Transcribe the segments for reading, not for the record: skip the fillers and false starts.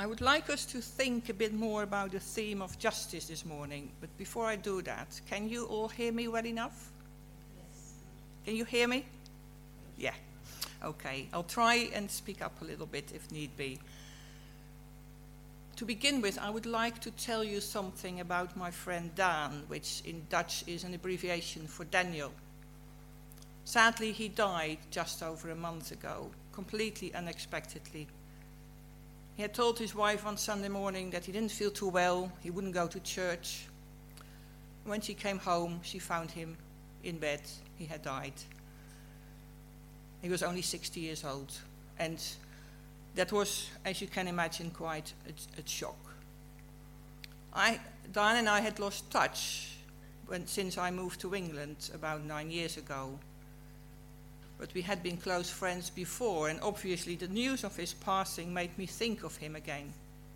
I would like us to think a bit more about the theme of justice this morning, but before I do that, can you all hear me well enough? Yes. Can you hear me? Yeah. Okay, I'll try and speak up a little bit if need be. To begin with, I would like to tell you something about my friend Daan, which in Dutch is an abbreviation for Daniel. Sadly, he died just over a month ago, completely unexpectedly. He had told his wife on Sunday morning that he didn't feel too well, he wouldn't go to church. When she came home, she found him in bed. He had died. He was only 60 years old, and that was, as you can imagine, quite a shock. Daan and I had lost touch since I moved to England about 9 years ago. But we had been close friends before, and obviously the news of his passing made me think of him again.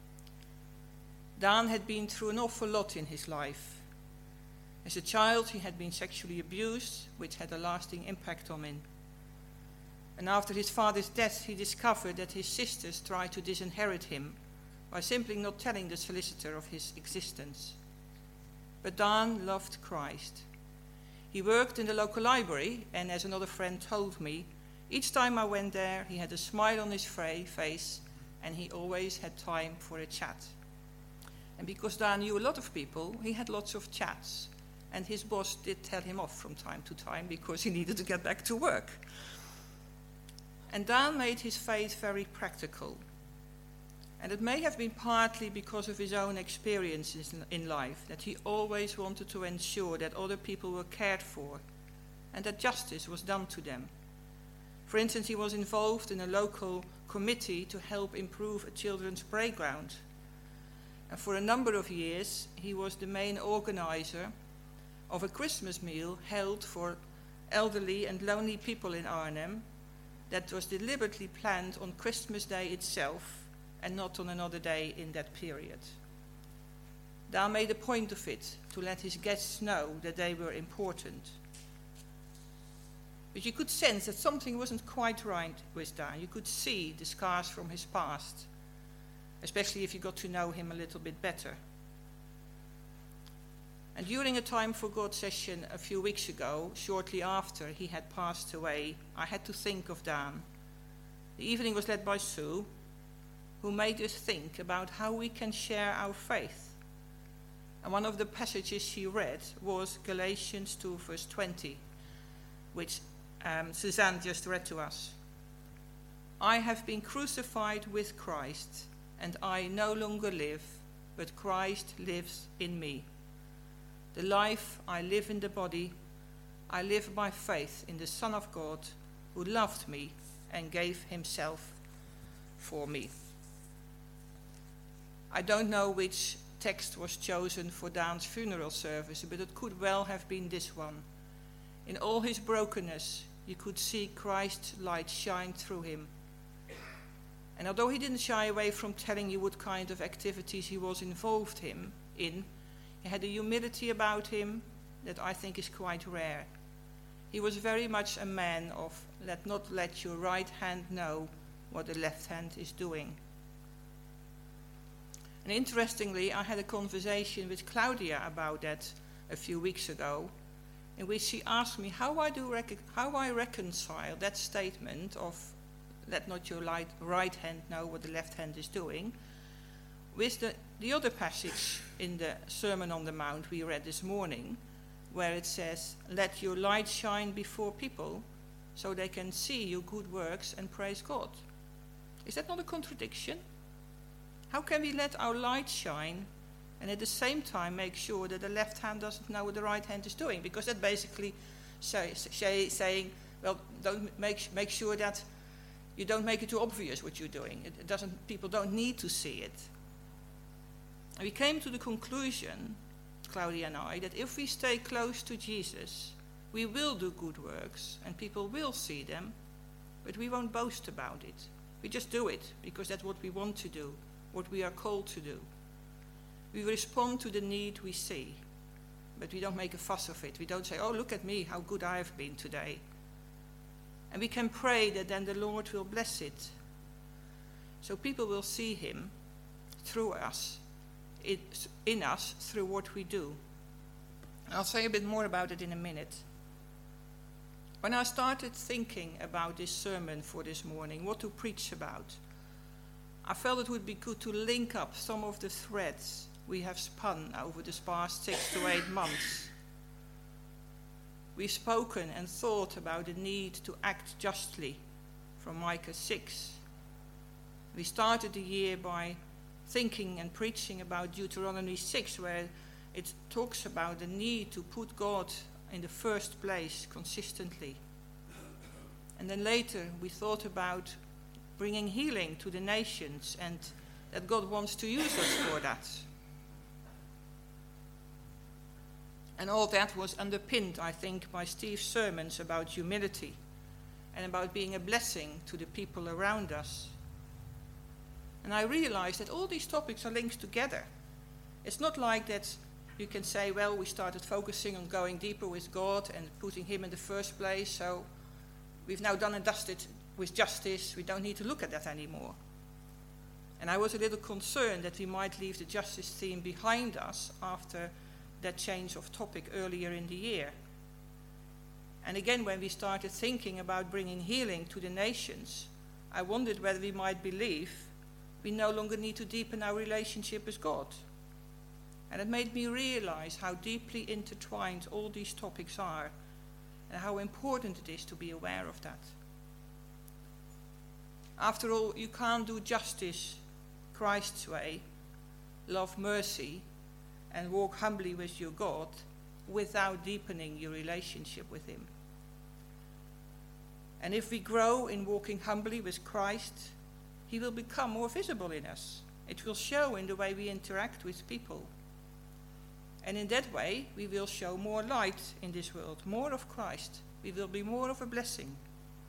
Daan had been through an awful lot in his life. As a child, he had been sexually abused, which had a lasting impact on him. And after his father's death, he discovered that his sisters tried to disinherit him by simply not telling the solicitor of his existence. But Daan loved Christ. He worked in the local library, and as another friend told me, each time I went there, he had a smile on his face, and he always had time for a chat. And because Daan knew a lot of people, he had lots of chats, and his boss did tell him off from time to time because he needed to get back to work. And Daan made his faith very practical. And it may have been partly because of his own experiences in life that he always wanted to ensure that other people were cared for and that justice was done to them. For instance, he was involved in a local committee to help improve a children's playground. And for a number of years, he was the main organizer of a Christmas meal held for elderly and lonely people in Arnhem that was deliberately planned on Christmas Day itself and not on another day in that period. Daan made a point of it to let his guests know that they were important. But you could sense that something wasn't quite right with Daan. You could see the scars from his past, especially if you got to know him a little bit better. And during a Time for God session a few weeks ago, shortly after he had passed away, I had to think of Daan. The evening was led by Sue, who made us think about how we can share our faith. And one of the passages she read was Galatians 2, verse 20, which Suzanne just read to us. I have been crucified with Christ, and I no longer live, but Christ lives in me. The life I live in the body, I live by faith in the Son of God, who loved me and gave himself for me. I don't know which text was chosen for Daan's funeral service, but it could well have been this one. In all his brokenness, you could see Christ's light shine through him. And although he didn't shy away from telling you what kind of activities he was involved in, he had a humility about him that I think is quite rare. He was very much a man of not let your right hand know what the left hand is doing. And interestingly, I had a conversation with Claudia about that a few weeks ago, in which she asked me how I reconcile that statement of let not your right hand know what the left hand is doing, with the other passage in the Sermon on the Mount we read this morning, where it says, let your light shine before people so they can see your good works and praise God. Is that not a contradiction? How can we let our light shine and at the same time make sure that the left hand doesn't know what the right hand is doing? Because that basically saying, well, don't make sure that you don't make it too obvious what you're doing. People don't need to see it. And we came to the conclusion, Claudia and I, that if we stay close to Jesus, we will do good works and people will see them, but we won't boast about it. We just do it because that's what we want to do, what we are called to do. We respond to the need we see, but we don't make a fuss of it. We don't say, oh, look at me, how good I have been today. And we can pray that then the Lord will bless it. So people will see him through us, in us through what we do. I'll say a bit more about it in a minute. When I started thinking about this sermon for this morning, what to preach about, I felt it would be good to link up some of the threads we have spun over this past 6 to 8 months. We've spoken and thought about the need to act justly from Micah 6. We started the year by thinking and preaching about Deuteronomy 6, where it talks about the need to put God in the first place consistently. And then later we thought about bringing healing to the nations and that God wants to use us for that. And all that was underpinned, I think, by Steve's sermons about humility and about being a blessing to the people around us. And I realized that all these topics are linked together. It's not like that you can say, well, we started focusing on going deeper with God and putting him in the first place, so we've now done and dusted with justice. We don't need to look at that anymore. And I was a little concerned that we might leave the justice theme behind us after that change of topic earlier in the year. And again, when we started thinking about bringing healing to the nations, I wondered whether we might believe we no longer need to deepen our relationship with God. And it made me realize how deeply intertwined all these topics are and how important it is to be aware of that. After all, you can't do justice Christ's way, love mercy, and walk humbly with your God without deepening your relationship with him. And if we grow in walking humbly with Christ, he will become more visible in us. It will show in the way we interact with people. And in that way, we will show more light in this world, more of Christ. We will be more of a blessing.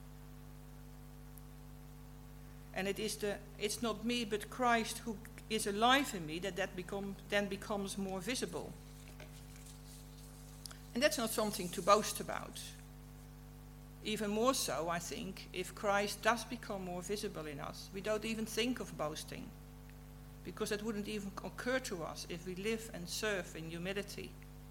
And it's not me, but Christ who is alive in me that then becomes more visible. And that's not something to boast about. Even more so, I think, if Christ does become more visible in us, we don't even think of boasting, because that wouldn't even occur to us if we live and serve in humility.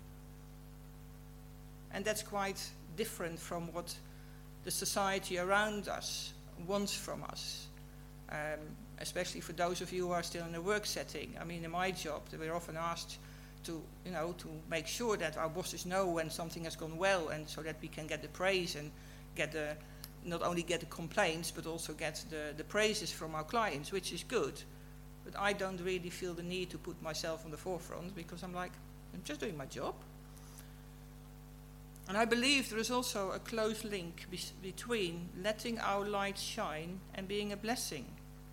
And that's quite different from what the society around us wants from us, especially for those of you who are still in a work setting. I mean, in my job, we're often asked to make sure that our bosses know when something has gone well, and so that we can get the praise and not only get the complaints, but also get the praises from our clients, which is good. But I don't really feel the need to put myself on the forefront, because I'm just doing my job. And I believe there is also a close link between letting our light shine and being a blessing.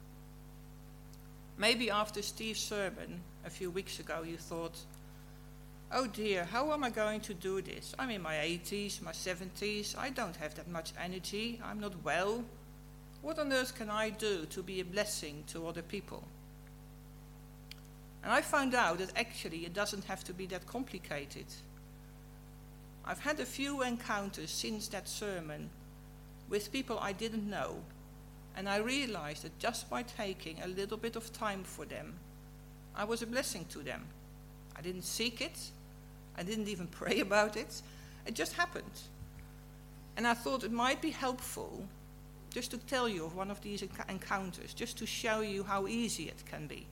Maybe after Steve's sermon a few weeks ago you thought, oh dear, how am I going to do this? I'm in my 80s, my 70s, I don't have that much energy, I'm not well. What on earth can I do to be a blessing to other people? And I found out that actually it doesn't have to be that complicated. I've had a few encounters since that sermon with people I didn't know, and I realized that just by taking a little bit of time for them, I was a blessing to them. I didn't seek it, I didn't even pray about it, it just happened. And I thought it might be helpful just to tell you of one of these encounters, just to show you how easy it can be.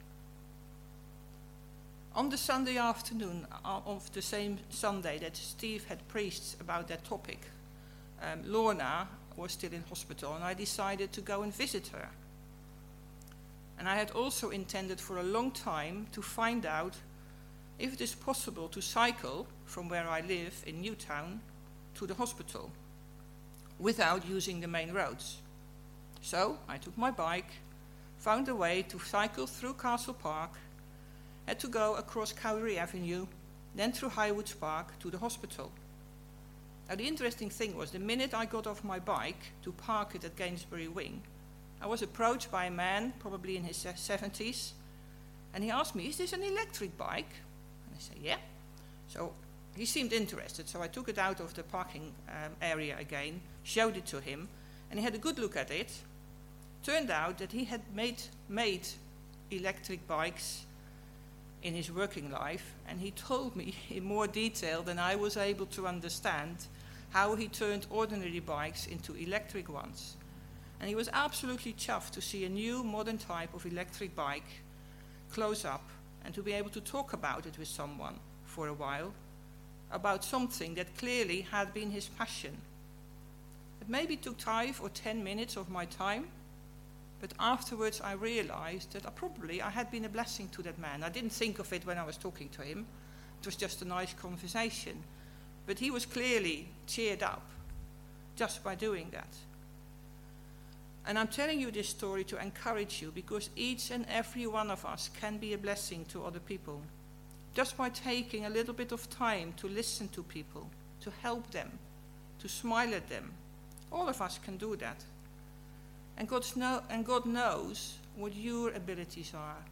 On the Sunday afternoon of the same Sunday that Steve had preached about that topic, Lorna was still in hospital, and I decided to go and visit her. And I had also intended for a long time to find out if it is possible to cycle from where I live in Newtown to the hospital without using the main roads. So I took my bike, found a way to cycle through Castle Park, had to go across Cowdery Avenue, then through Highwoods Park to the hospital. Now the interesting thing was, the minute I got off my bike to park it at Gainsbury Wing, I was approached by a man, probably in his 70s, and he asked me, is this an electric bike? And I said, yeah. So he seemed interested, so I took it out of the parking area again, showed it to him, and he had a good look at it. Turned out that he had made electric bikes in his working life, and he told me in more detail than I was able to understand how he turned ordinary bikes into electric ones. And he was absolutely chuffed to see a new modern type of electric bike close up and to be able to talk about it with someone for a while, about something that clearly had been his passion. It maybe took 5 or 10 minutes of my time, but afterwards I realized that I had been a blessing to that man. I didn't think of it when I was talking to him. It was just a nice conversation. But he was clearly cheered up just by doing that. And I'm telling you this story to encourage you, because each and every one of us can be a blessing to other people. Just by taking a little bit of time to listen to people, to help them, to smile at them. All of us can do that. And God knows what your abilities are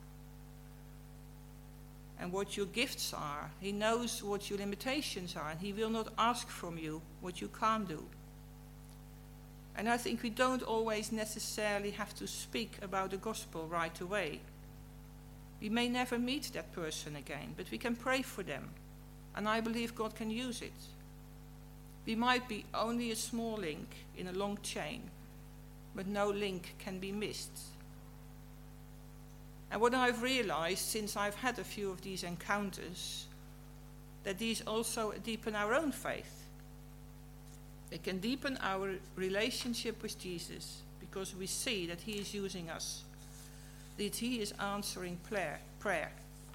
and what your gifts are. He knows what your limitations are, and he will not ask from you what you can't do. And I think we don't always necessarily have to speak about the gospel right away. We may never meet that person again, but we can pray for them, and I believe God can use it. We might be only a small link in a long chain, but no link can be missed. And what I've realized since I've had a few of these encounters, that these also deepen our own faith. They can deepen our relationship with Jesus, because we see that he is using us, that he is answering prayer.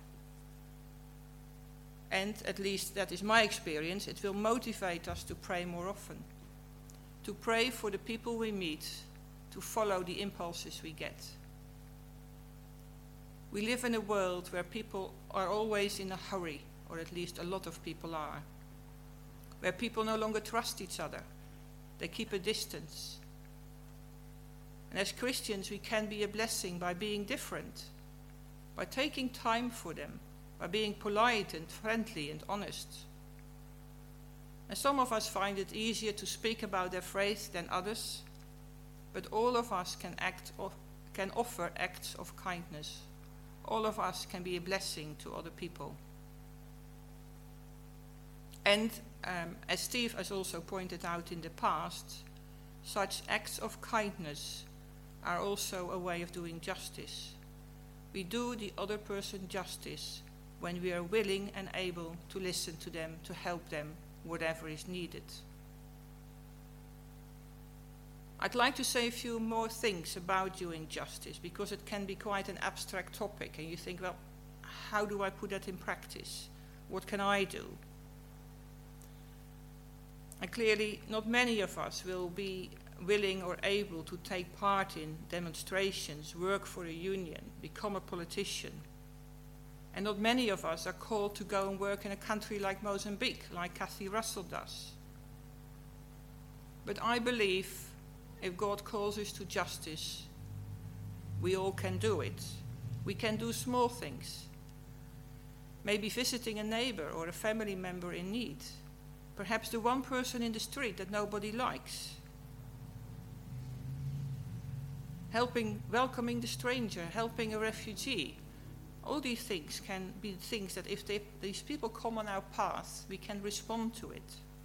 And at least that is my experience, it will motivate us to pray more often, to pray for the people we meet, to follow the impulses we get. We live in a world where people are always in a hurry, or at least a lot of people are, where people no longer trust each other. They keep a distance. And as Christians, we can be a blessing by being different, by taking time for them, by being polite and friendly and honest. And some of us find it easier to speak about their faith than others, but all of us can offer acts of kindness. All of us can be a blessing to other people. And as Steve has also pointed out in the past, such acts of kindness are also a way of doing justice. We do the other person justice when we are willing and able to listen to them, to help them, whatever is needed. I'd like to say a few more things about doing justice, because it can be quite an abstract topic, and you think, well, how do I put that in practice? What can I do? And clearly, not many of us will be willing or able to take part in demonstrations, work for a union, become a politician. And not many of us are called to go and work in a country like Mozambique, like Kathy Russell does. But I believe if God calls us to justice, we all can do it. We can do small things. Maybe visiting a neighbor or a family member in need. Perhaps the one person in the street that nobody likes. Welcoming the stranger, helping a refugee. All these things can be things that if these people come on our path, we can respond to it.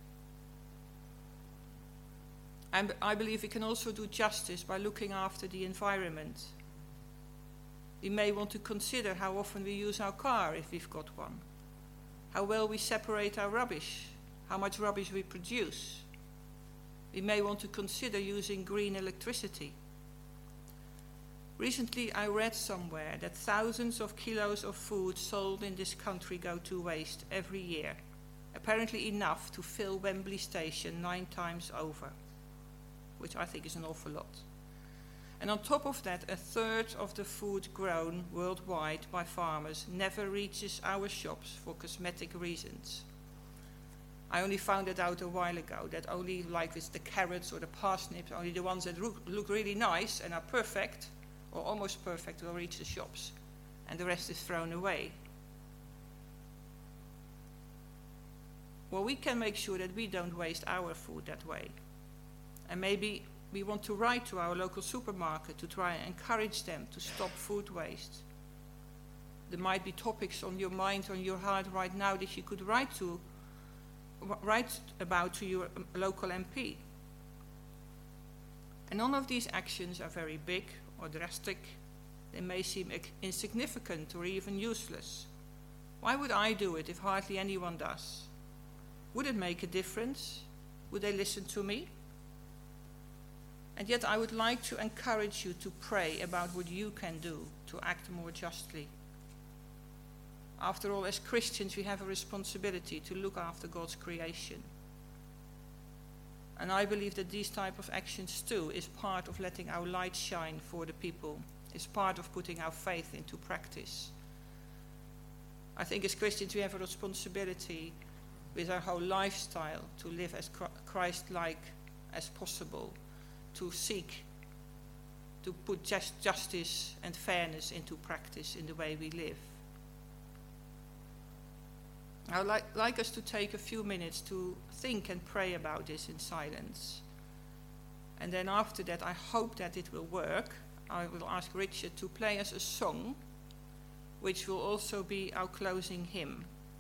And I believe we can also do justice by looking after the environment. We may want to consider how often we use our car if we've got one, how well we separate our rubbish, how much rubbish we produce. We may want to consider using green electricity. Recently, I read somewhere that thousands of kilos of food sold in this country go to waste every year, apparently enough to fill Wembley Station 9 times over, which I think is an awful lot. And on top of that, 1/3 of the food grown worldwide by farmers never reaches our shops for cosmetic reasons. I only found it out a while ago, that only like with the carrots or the parsnips, only the ones that look really nice and are perfect, or almost perfect, will reach the shops, and the rest is thrown away. Well, we can make sure that we don't waste our food that way. And maybe we want to write to our local supermarket to try and encourage them to stop food waste. There might be topics on your mind, on your heart right now that you could write about to your local MP. And none of these actions are very big or drastic. They may seem insignificant or even useless. Why would I do it if hardly anyone does? Would it make a difference? Would they listen to me? And yet I would like to encourage you to pray about what you can do to act more justly. After all, as Christians, we have a responsibility to look after God's creation. And I believe that these type of actions too is part of letting our light shine for the people, is part of putting our faith into practice. I think as Christians we have a responsibility with our whole lifestyle to live as Christ-like as possible, to seek to put justice and fairness into practice in the way we live. I would like us to take a few minutes to think and pray about this in silence. And then after that, I hope that it will work. I will ask Richard to play us a song, which will also be our closing hymn.